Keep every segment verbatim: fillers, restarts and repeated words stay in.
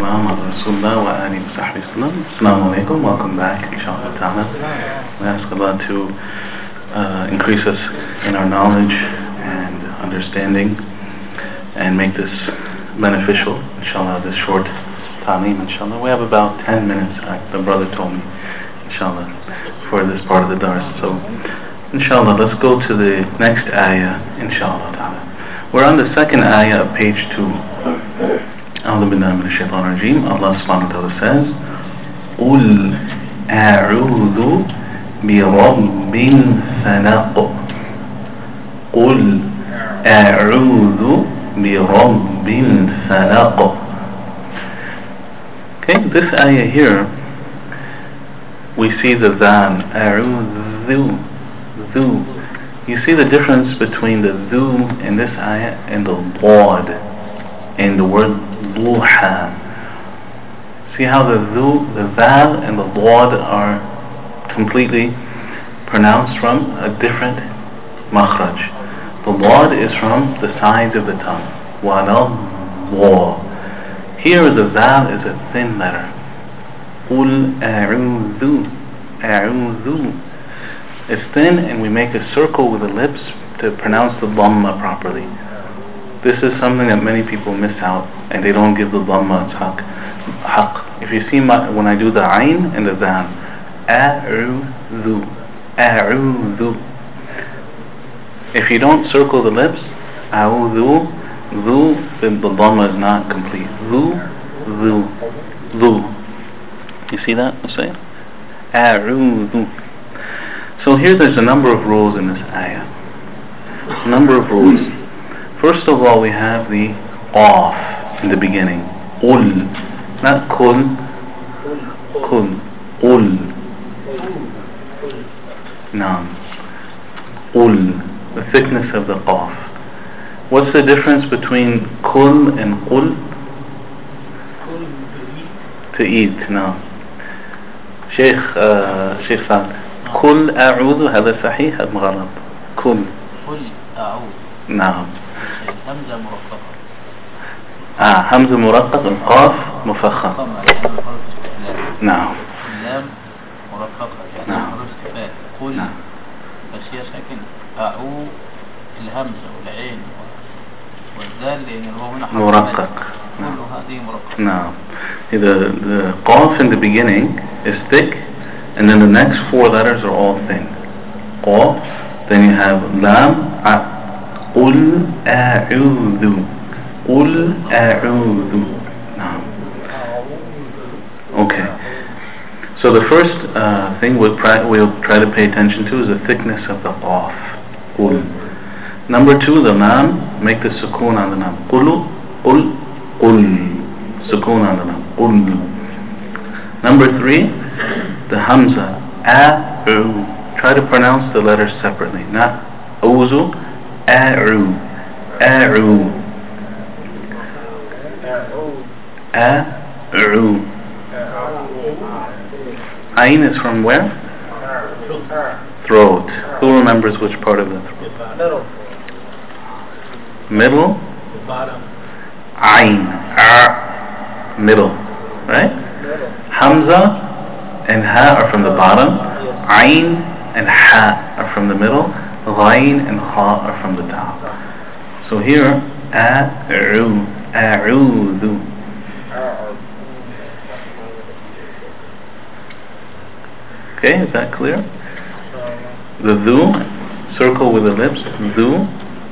والسلام على رسول الله وآله وصحبه وسلم. Assalamu alaikum, welcome back, inshallah ta'ala. We ask Allah to uh, increase us in our knowledge and understanding and make this beneficial, inshallah, this short ta'aleem, inshallah. We have about ten minutes, like the brother told me, inshallah, for this part of the dars. So, inshallah, let's go to the next ayah, inshallah ta'ala. We're on the second ayah of page two. أعوذ بالله من الشيطان الرجيم. Allah subhanahu wa ta'ala says, قُلْ أَعُوذُ بِرَبِّ الْفَلَقِ قُلْ أَعُوذُ بِرَبِّ الْفَلَقِ. Okay, this ayah here, we see the zal, أَعُوذُ, ذُ. You see the difference between the ذُ in this ayah and the ضاد in the word duha. See how the dhu, the zal and the dwad are completely pronounced from a different makhraj. The dwad is from the sides of the tongue. Wala dwa. Here the zal is a thin letter. Qul a'udhu, a'udhu. It's thin, and we make a circle with the lips to pronounce the dhamma properly. This is something that many people miss out, and they don't give the dhamma its haq. haq. If you see my, when I do the ayn and the zal, a'udhu, a'udhu. If you don't circle the lips, a'udhu, dhu, then the dhamma is not complete. Dhu, dhu, dhu. You see that? Let's say a'udhu. So here there's a number of rules in this ayah. A number of rules. First of all, we have the qaf in the beginning. Ul, not kul. Kul. Ul. Naam. Ul, the thickness of the qaf. What's the difference between kul and qul? To eat. No. Sheikh uh, Sheikh Saad. Kul a'udhu, هذا صحيح هذا غلط. Kul. Kul a'udhu. نعم. همزة مرققة. آه همزة مرققة، القاف مفخم. نعم. اللام مرققة يعني نعم. حرف استفهام. قل. نعم. بس هي ساكنة. أعو الهمزة والعين والذال لأن هو هنا حرف مرقق. كل هذه مرققة. نعم. The the qaf in the beginning is thick, and then the next four letters are all thin. Qaf. Then you have lam. A. قُلْ أَعُوذُ قُلْ أَعُوذُ. No. Okay. So the first uh, thing we'll, we'll try to pay attention to is the thickness of the qaf. قُل. Number two, the lam, make the sukoon on the lam. قُلُ قُل قُل. Sukoon on the lam. قُل. Number three, the hamza. A-u. Try to pronounce the letters separately. Not uzu. A'u, a'u, a'u. Ayn is from where? Throat. Who remembers which part of the throat? Middle. Ayn, a, middle, right? Hamza and ha are from the bottom. Ayn and ha are from the middle. Ghain and kha are from the top. So here, a'u, a'udhu. Okay, is that clear? The dhu, circle with the lips, dhu.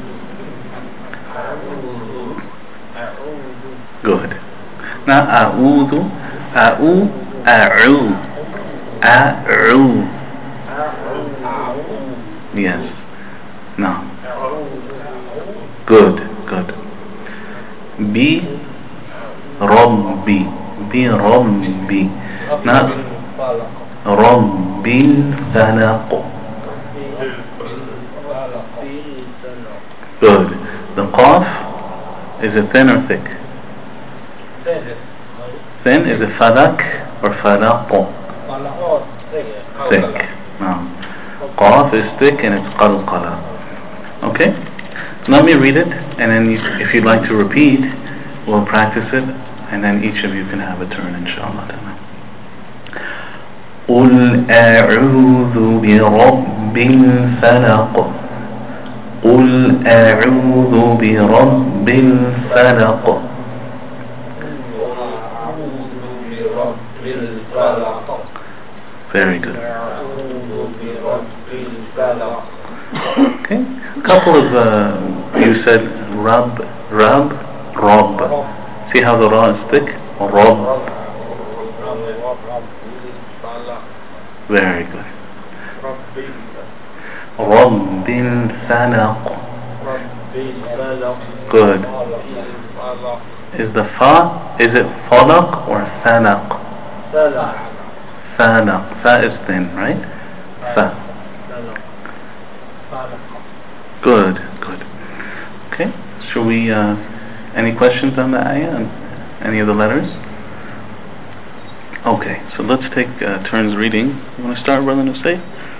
Good. Now a'udhu, a'u, a'u, a'u. Yes. No. Good, good. Bi Rabbi. Bi Rabbi. Not Rabbil Falaq. Good. The qaf, is it thin or thick? Thin. Is it falak or falaq? Thick. No. Qaf is thick and it's qalqala. Okay? Let me read it, and then you, if you'd like to repeat, we'll practice it and then each of you can have a turn, inshallah. قل أعوذ برب الفلق قل أعوذ برب الفلق. Very good. Okay, a couple of uh, you said Rab, Rab, Rob. See how the Ra is thick? Rob. Very good. رب الفلق. Good. Is the fa, is it falaq or falaq? Falaq. Fa is thin, right? Fa. Good, good. Okay, shall we, uh, any questions on the ayah and any of the letters? Okay, so let's take uh, turns reading. You want to start, Brother Nusay?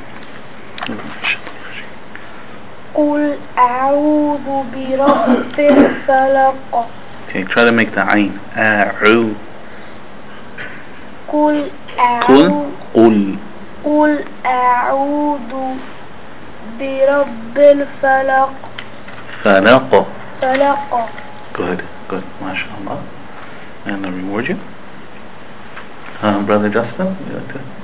قل أعوذ برب الفلق. Okay, try to make the ayn. أعو. قل قل قل قل أعوذ برب الفلق. فلق. فلق. Good, good, mashallah. And I reward you. Uh, Brother Justin, you like to?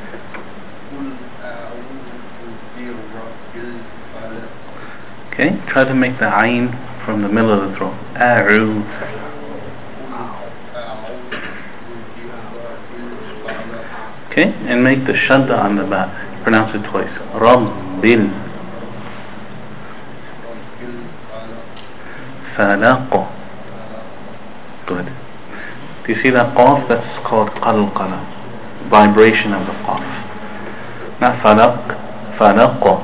Okay, try to make the ayn from the middle of the throat. A'u. Okay, and make the shadda on the ba. Pronounce it twice. Rabbil falaq. Good. Do you see that qaf? That's called qalqala. Vibration of the qaf. Not falaq, falaq.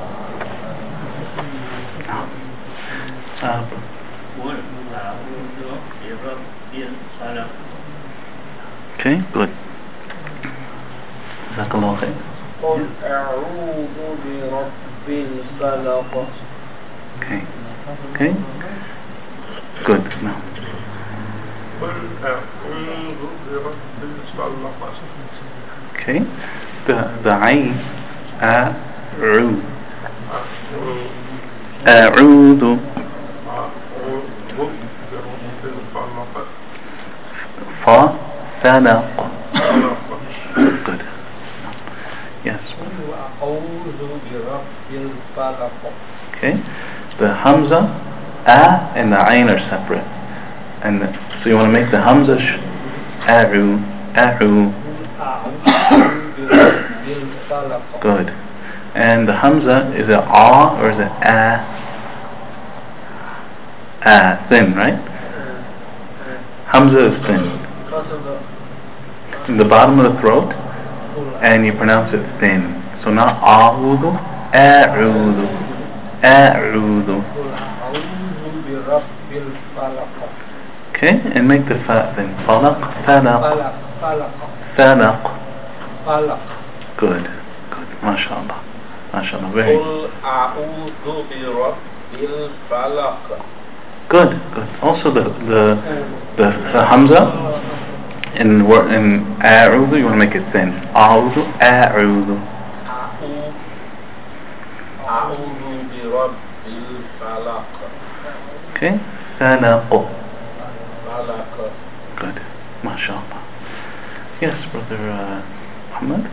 Okay, good. Jazakallah khair. قل أعوذ برب الفلق. Okay. Okay. Good. Now. Okay. The the ayn a'u. A'udhu. Fa falaq. Good. Yes. Okay. The hamza, a, and the ayn are separate, and the, so you want to make the hamza sh a'u, a'u. Good. And the hamza, is it a or is it a? A, thin, right? Hamza is thin. In the bottom of the throat, and you pronounce it thin. So not a'udhu, a'udhu, a'udhu. Okay, and make the fa thin. Falaq, falaq, falaq. Good, good. MashaAllah. MashaAllah. Very good, good. Also the the the, the hamza in in a'udhu, you want to make it thin. A'udhu, a'udhu. Okay, falaq. Good, mashallah. Yes, Brother uh, Muhammad.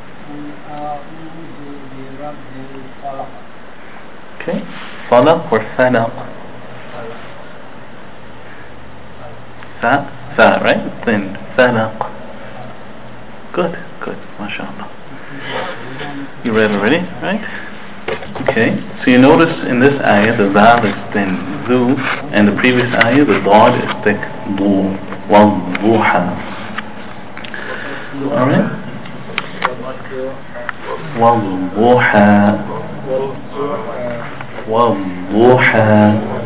Okay, falaq or falaq? Fa, fa, right? Thin, falaq. Good, good, mashallah. You read already, right? Okay, so you notice in this ayah the zal is thin, zu, and the previous ayah the dad is thick, du, wal, duha. Alright? Wal, duha. Wal, duha.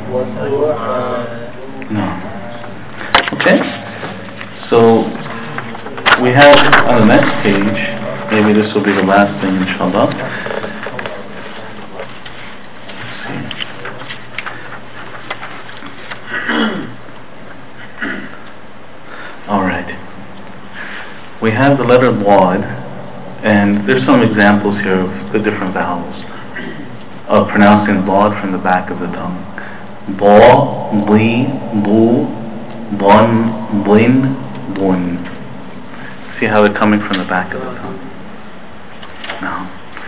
No. Okay? So, we have on the next page, maybe this will be the last thing, inshallah. Alright. we have the letter Lod, and there's some examples here of the different vowels of pronouncing Lod from the back of the tongue. Ba, li, bu, bun, blin, bun. See how they're coming from the back of the tongue. Now,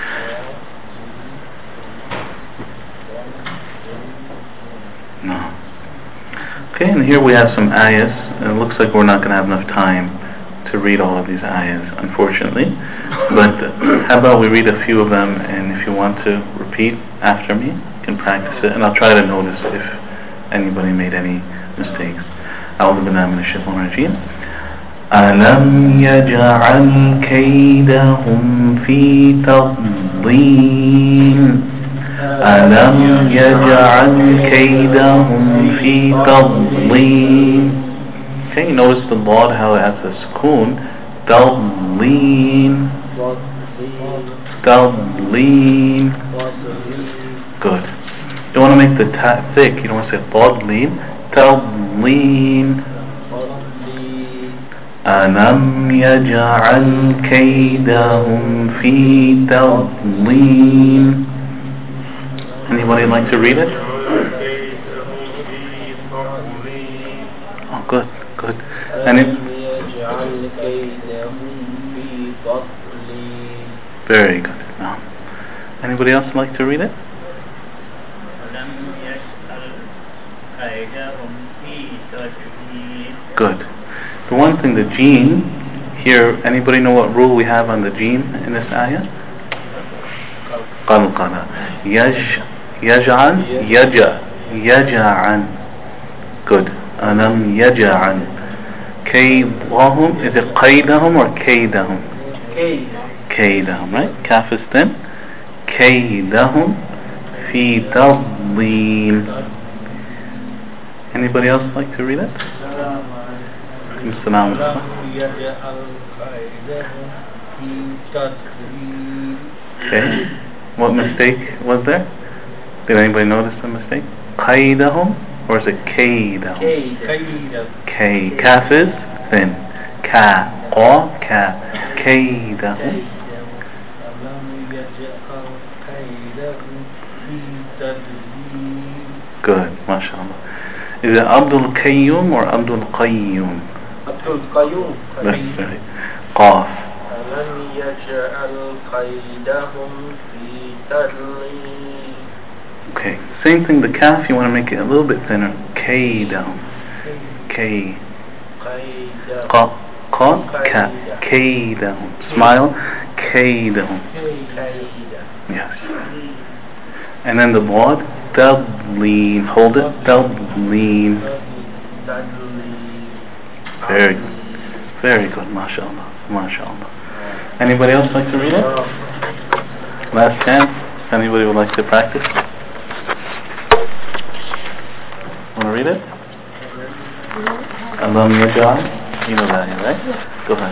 no. Okay, and here we have some ayahs, and it looks like we're not going to have enough time to read all of these ayahs, unfortunately. But uh, how about we read a few of them, and if you want to repeat after me, you can practice it, and I'll try to notice if anybody made any mistakes. أعوذ بالله من الشيطان الرجيم. ألم يجعل كيدهم في تضليل ألم يجعل كيدهم في تضليل. Okay, notice the Lord how it has a sukoon. تضليل تضليل. Good. You don't want to make the ta thick. You don't want to say تضليل. تضليل. ألم يجعل كيدهم في تضليل. Anybody like to read it? Oh, good, good. And it, very good. Now, anybody else like to read it? Good. The one thing, the gene here, anybody know what rule we have on the gene in this ayah? قلقلة. يج يجعل يجع يجعل. Good. ألم يجعل كيدهم. Is it قيدهم or كيدهم? كيدهم, right? Kaf is thin. كيدهم في تضليل. Anybody else like to read it? Okay. What mistake was there? Did anybody notice the mistake? قيدهم or is it كيدهم? K. Kaf is thin. Ka. Qa. Ka. كيدهم. Good. MashaAllah. Is it Abdul Qayyum or Abdul Qayyum? Abdul Qayyum. That's right. Qaf. ألم يجعل كيدهم في تضليل. Okay. Same thing. The kaf, you want to make it a little bit thinner. Kaydahum. K. Qa. Qa. Ka. Kaydahum. Smile. Kaydahum. Yes. And then the word tadleen. Hold it. Tadleen. Very good. Very good. MashaAllah. MashaAllah. Anybody else like to read it? Last chance. Anybody would like to practice? Want to read it? Alam yaj'al. You know that, right? Go ahead.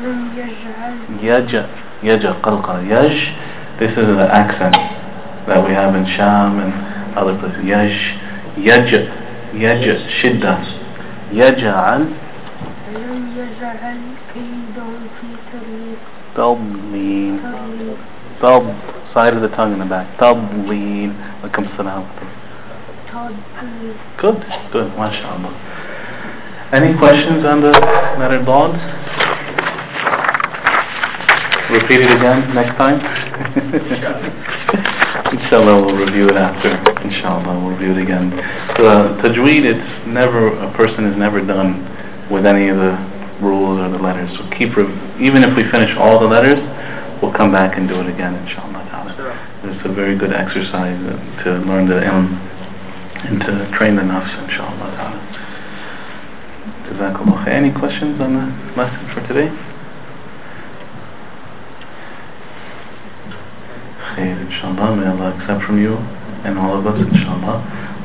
Yaja. Yaja. Qalqala. Yaj. This is the accent that we have in Sham and other places. Yaj. Yaja. Yaja. Shidda. Yaj'al. Tadleen. Tab. Side of the tongue in the back. Tadleen. Welcome salam. Good. Good. MashaAllah. Any questions on the letter Dad? Repeat it again next time. Inshallah, we'll review it after. Inshallah, we'll review it again. The tajweed, it's never, a person is never done with any of the rules or the letters. So keep, even if we finish all the letters, we'll come back and do it again, inshallah. It's a very good exercise to learn the ilm and to train the nafs, inshallah. Jazakallah. Any questions on the lesson for today? Khair, inshallah. May Allah accept from you and all of us, inshallah.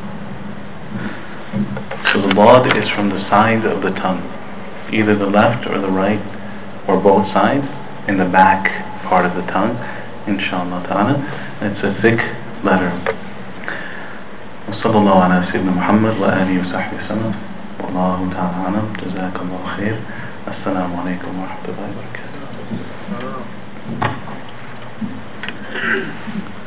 So the Lad is from the sides of the tongue, either the left or the right, or both sides, in the back part of the tongue, inshallah ta'ala. It's a thick letter. وصلى الله على سيدنا محمد وآله وصحبه وسلم والله تعالى أعلم. جزاك الله خير. السلام عليكم ورحمة الله وبركاته.